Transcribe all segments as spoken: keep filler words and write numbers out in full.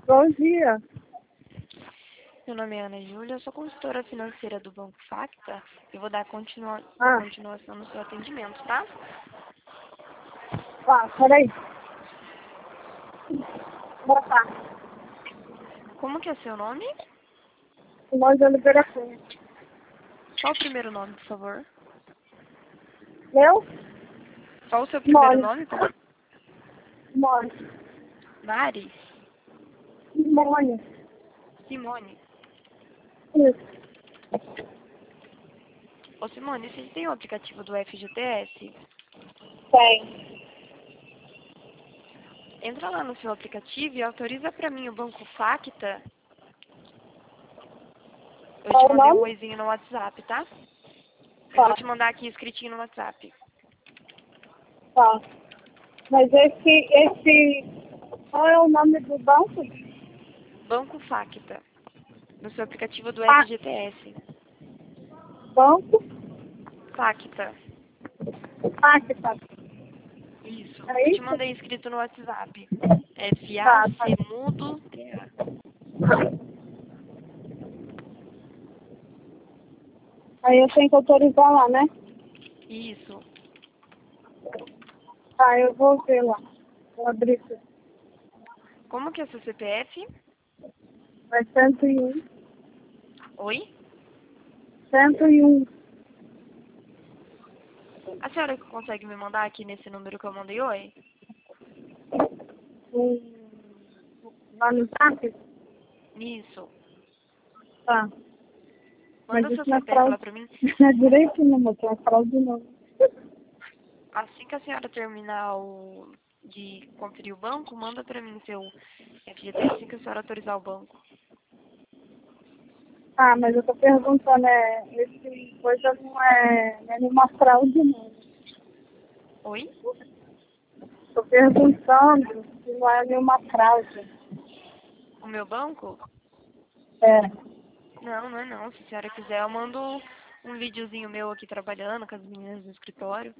Bom dia. Meu nome é Ana Júlia, eu sou consultora financeira do Banco Facta e vou dar continua Ah, continuação no seu atendimento, tá? tá, peraí. Boa tarde. Como que é seu nome? Simões de Oliveira Cunha. Qual o primeiro nome, por favor? Eu? Qual o seu primeiro Simone. nome? Como? Simone. Mari? Simone. Simone? Isso. Ô Simone, você tem o aplicativo do F G T S? Tem. Entra lá no seu aplicativo e autoriza pra mim o Banco Facta. Eu Qual te o mandei um nome? oizinho no WhatsApp, tá? Eu vou Tá, te mandar aqui escritinho no WhatsApp. tá. Mas esse, esse, qual é o nome do banco? Banco Facta. No seu aplicativo do Ah, F G T S. banco? Facta. Ah, que tá. Isso. É Eu te isso? mandei escrito no WhatsApp. Tá, tá. F-A-C mudo T-A. Aí eu tenho que autorizar lá, né? Isso. Tá, eu vou ver lá. Vou abrir aqui. Como que é seu C P F? Vai cento e um. Oi? Cento e um. A senhora consegue me mandar aqui nesse número que eu mandei oi? Um, lá no zap? Isso. Tá. Mas Manda seu isso não é C P F lá fraude. pra mim. Não é direito, não, mas é fraude não. Assim que a senhora terminar o... de conferir o banco, manda pra mim seu F G T assim que a senhora autorizar o banco. Ah, mas eu tô perguntando, é, esse coisa não é, não é nenhuma fraude, não. Oi? Tô perguntando se não é nenhuma fraude. O meu banco? É. Não, não é não. Se a senhora quiser, eu mando um videozinho meu aqui trabalhando com as meninas no escritório.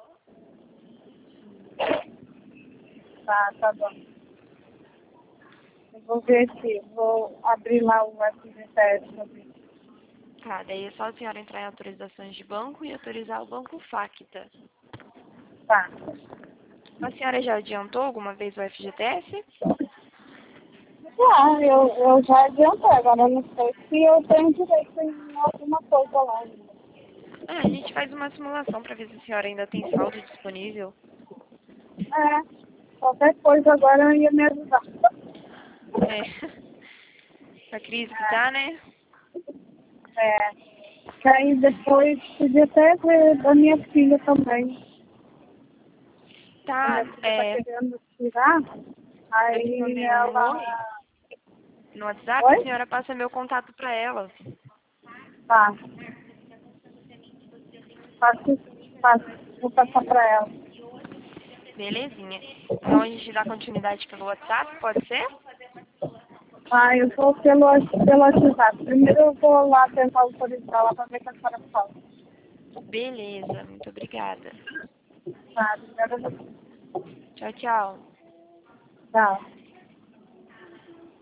Tá, tá bom. Eu vou ver se vou abrir lá o F G T S pra ver. Tá, daí é só a senhora entrar em autorizações de banco e autorizar o Banco Facta. Tá. A senhora já adiantou alguma vez o F G T S? Ah, eu, eu já adiantei, agora eu não sei se eu tenho direito em alguma coisa lá. Ah, a gente faz uma simulação para ver se a senhora ainda tem saldo disponível. É, qualquer coisa agora ia me ajudar. É. A crise que tá, né? É, que aí depois podia até ver da minha filha também. A Tá, minha filha tá é. querendo tirar, Eu te aí mandei um ela... oi no WhatsApp, a Oi? senhora passa meu contato para ela. Tá. Passo, passo, vou passar pra ela. Belezinha. Então a gente dá continuidade pelo WhatsApp, pode ser? Ah, eu vou pelo, pelo WhatsApp. Primeiro eu vou lá tentar autorizar lá pra ver o que a senhora fala. Beleza, muito obrigada. Tá, obrigada a você. Tchau, tchau. Tá.